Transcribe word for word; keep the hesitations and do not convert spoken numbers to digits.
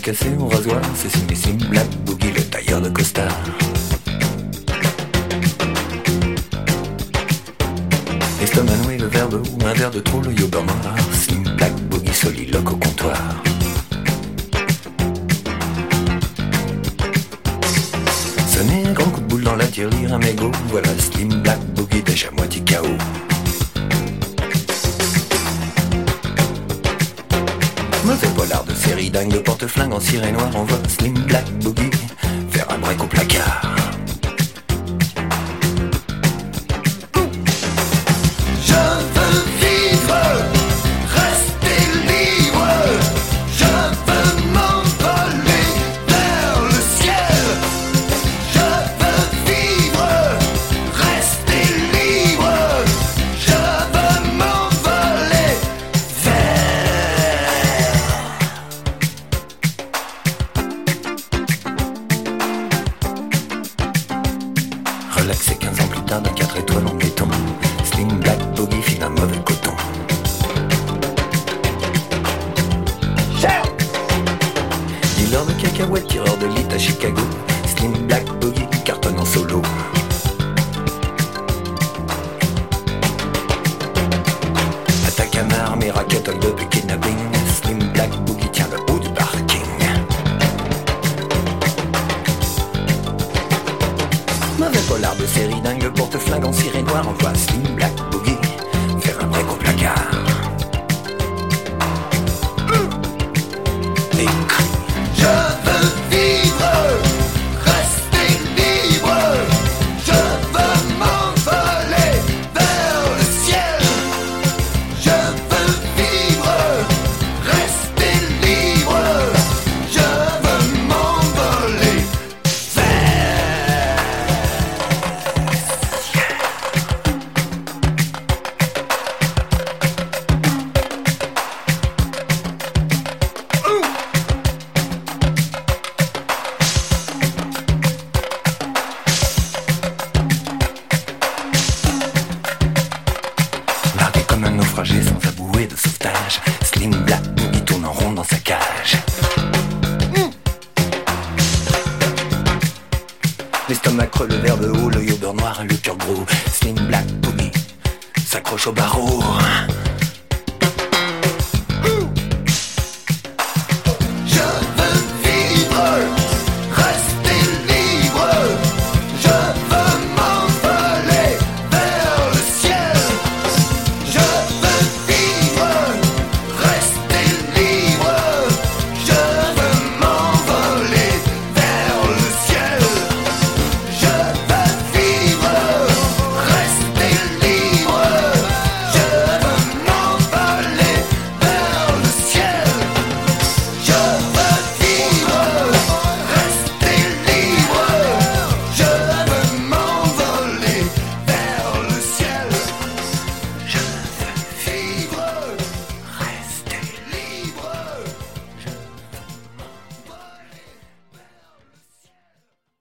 cassé au rasoir, c'est signé Slim Black Boogie, le tailleur de costard. Estomac noué, le verbe ou un verre de trop, le yoga noir. Slim Black Boogie, soliloque au comptoir. Sonner un grand coup de boule dans la tirelire, un mégot. Voilà Slim Black Boogie, déjà moitié K O. Mauvais polar de série dingue, de porte-flingue en ciré noir. On voit Slim Black Boogie faire un break au placard. Relaxé quinze ans plus tard d'un quatre étoiles en béton. Slim Black Boogie file un mauvais coton. Dealer de cacahuètes, tireur de lit à Chicago. Slim Black Boogie cartonne en solo. Attaque à main armée, raquette, hold-up et kidnapping. Slim Black Boogie tient le haut du parking. Mauvais polar de série dingue, le porte-flingue en ciré noir. On voit Slim Black Boogie faire un break au placard. Et je veux vivre, rester libre. Je veux m'envoler vers le ciel. Je veux vivre, rester libre. Je veux m'envoler largué comme un naufragé sans abouer de sauvetage. Slim Black Boogie tourne en rond dans sa cage. Mmh. L'estomac creux, le verbe haut, l'œil au beurre noir, le cœur gros. Slim Black Boogie s'accroche au barreau.